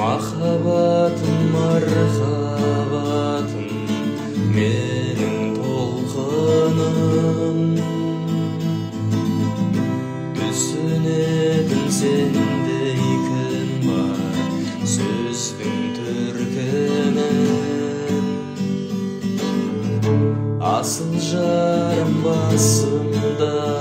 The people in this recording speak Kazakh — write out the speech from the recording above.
Махаббатым, мархабатым, менің толқыным. Түсінетін сендей кім бар сөздің төркінін. Асыл жарым басымда